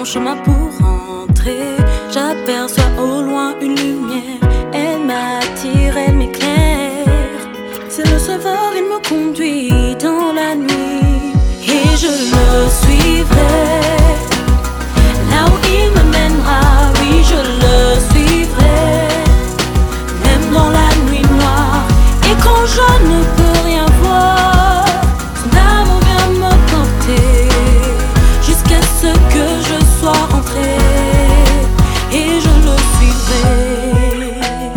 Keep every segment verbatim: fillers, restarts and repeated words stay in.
mon chemin pour rentrer. J'aperçois au loin une lumière, elle m'attire, elle m'éclaire. C'est le sauveur, il me conduit dans la nuit et je le suivrai. Là où il me mènera, oui je le suivrai. Même dans la nuit noire et quand je ne peux rien voir, son amour vient me porter jusqu'à ce que je sois rentré et je le suivrai.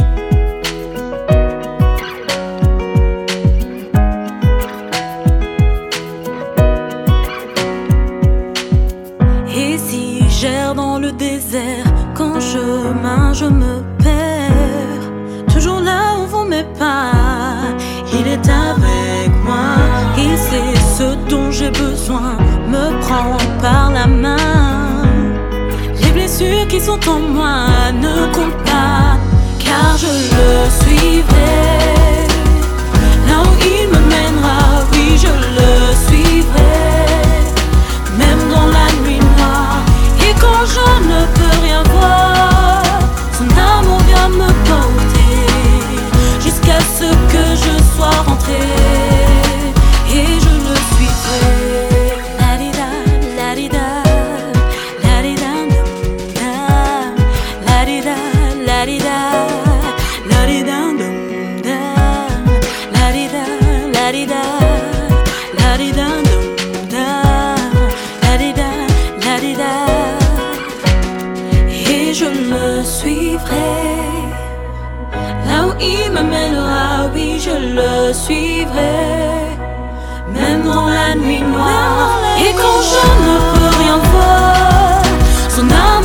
Et si j'erre dans le désert, qu'en chemin je me perds, toujours là où vont mes pas, il est avec moi. Il sait ce dont j'ai besoin, me prend par la main. Les blessures qui sont en moi ne comptent pas, car je le suivrai. Là où il me mènera, oui je le suivrai. Même dans la nuit noire et quand je ne peux rien voir, son amour vient me porter jusqu'à ce que je sois rentré et je le suivrai. La-di-da, la-di-da, la-di-da, la-di-da, la-di-da, la-di-da, la-di-da, la-di-da, la-di-da, la-di-da, la-di-da. Et je le suivrai. Là où il me mènera, oui je le suivrai. Même dans la nuit noire et quand je ne peux rien voir, son âme